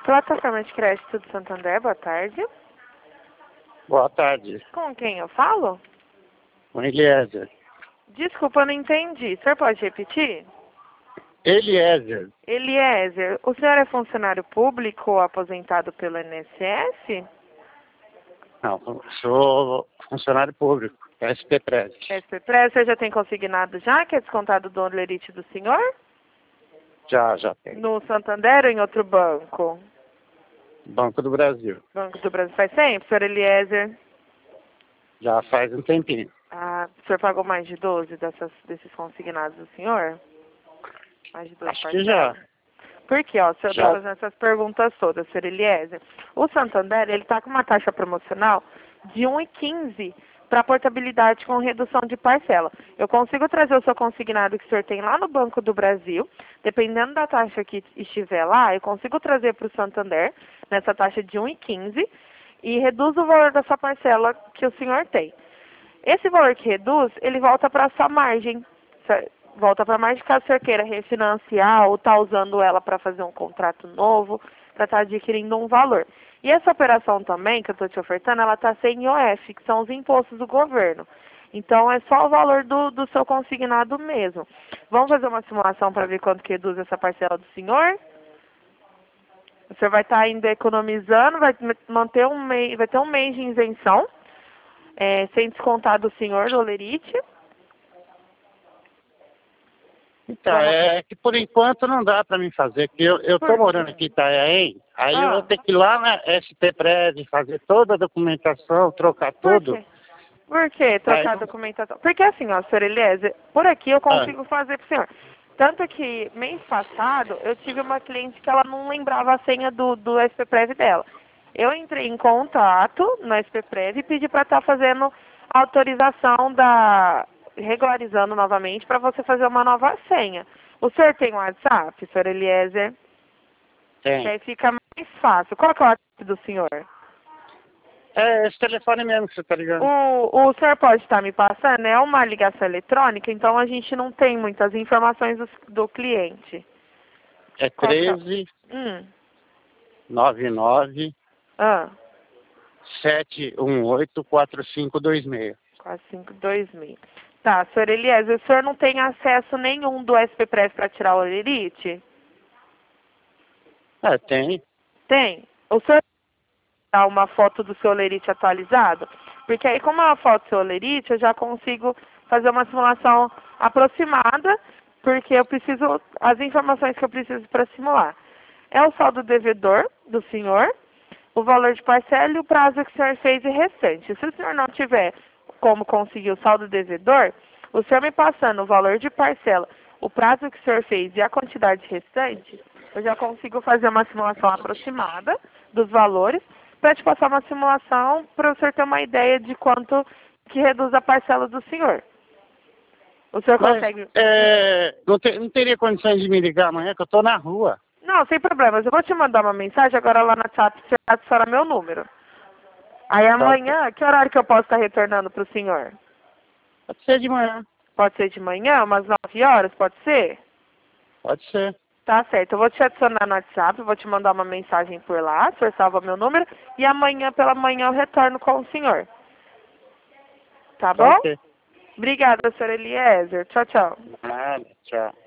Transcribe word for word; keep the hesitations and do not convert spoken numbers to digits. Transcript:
Plataforma de crédito do Santander, boa tarde. Boa tarde. Com quem eu falo? Com Eliezer. Desculpa, eu não entendi. O senhor pode repetir? Eliezer. Eliezer, o senhor é funcionário público ou aposentado pelo I N S S? Não, sou funcionário público, S P Prev. S P Prev, você já tem consignado já, que é descontado do holerite do senhor? Já, já tem. No Santander ou em outro banco? Banco do Brasil. Banco do Brasil faz tempo, senhor Eliezer? Já faz um tempinho. Ah, o senhor pagou mais de doze dessas, desses consignados do senhor? Mais de doze Acho que já. Por quê? Ó, o senhor Já. está fazendo essas perguntas todas, senhor Eliezer. O Santander, ele está com uma taxa promocional de um vírgula quinze para portabilidade com redução de parcela. Eu consigo trazer o seu consignado que o senhor tem lá no Banco do Brasil, dependendo da taxa que estiver lá, eu consigo trazer para o Santander, nessa taxa de um vírgula quinze, e reduz o valor da sua parcela que o senhor tem. Esse valor que reduz, ele volta para a sua margem, volta para a margem caso o senhor queira refinanciar ou está usando ela para fazer um contrato novo, para estar adquirindo um valor. E essa operação também, que eu estou te ofertando, ela está sem I O F, que são os impostos do governo. Então, é só o valor do, do seu consignado mesmo. Vamos fazer uma simulação para ver quanto que reduz essa parcela do senhor? O senhor vai estar ainda economizando, vai manter um mês, vai ter um mês de isenção, é, sem descontar do senhor do holerite. Então, é que por enquanto não dá para mim fazer, porque eu, eu tô morando aqui em Itanhaém, aí Ah. eu vou ter que ir lá na S P Prev, fazer toda a documentação, trocar Por tudo. quê? Por que trocar Aí a não- documentação? Porque assim, ó, senhor Eliezer, por aqui eu consigo fazer pro senhor. Tanto que mês passado eu tive uma cliente que ela não lembrava a senha do, do S P Prev dela. Eu entrei em contato no S P Prev e pedi para estar fazendo a autorização da... regularizando novamente para você fazer uma nova senha. O senhor tem um WhatsApp, senhor Eliezer? Tem. Que aí fica mais fácil. Qual que é o WhatsApp do senhor? É esse telefone mesmo que você tá ligando. O, o senhor pode estar me passando, é uma ligação eletrônica, então a gente não tem muitas informações do, do cliente. É Qual que é? treze, Hum, nove nove, ah, sete um oito, quatro cinco dois seis. quatro cinco dois mil. Tá, senhor Eliezer, o senhor não tem acesso nenhum do S P Prev para tirar o holerite? É, tem. Tem. O senhor dá uma foto do seu holerite atualizado? Porque aí, como é uma foto do seu holerite, eu já consigo fazer uma simulação aproximada, porque eu preciso, as informações que eu preciso para simular. É o saldo devedor do senhor, o valor de parcela e o prazo que o senhor fez e restante. Se o senhor não tiver como conseguir o saldo devedor, o senhor me passando o valor de parcela, o prazo que o senhor fez e a quantidade restante, eu já consigo fazer uma simulação aproximada dos valores para te passar uma simulação para o senhor ter uma ideia de quanto que reduz a parcela do senhor. O senhor Mas, consegue... é, não, te- não teria condições de me ligar amanhã, que eu tô na rua. Não, sem problemas. Eu vou te mandar uma mensagem agora lá no WhatsApp, você adiciona meu número. Aí amanhã, que horário que eu posso estar retornando para o senhor? Pode ser de manhã. Pode ser de manhã, umas nove horas, pode ser? Pode ser. Tá certo, eu vou te adicionar no WhatsApp, vou te mandar uma mensagem por lá, o senhor salva meu número, e amanhã pela manhã eu retorno com o senhor. Tá bom? Pode ser. Obrigada, senhor Eliezer. Tchau, tchau. Nada, tchau.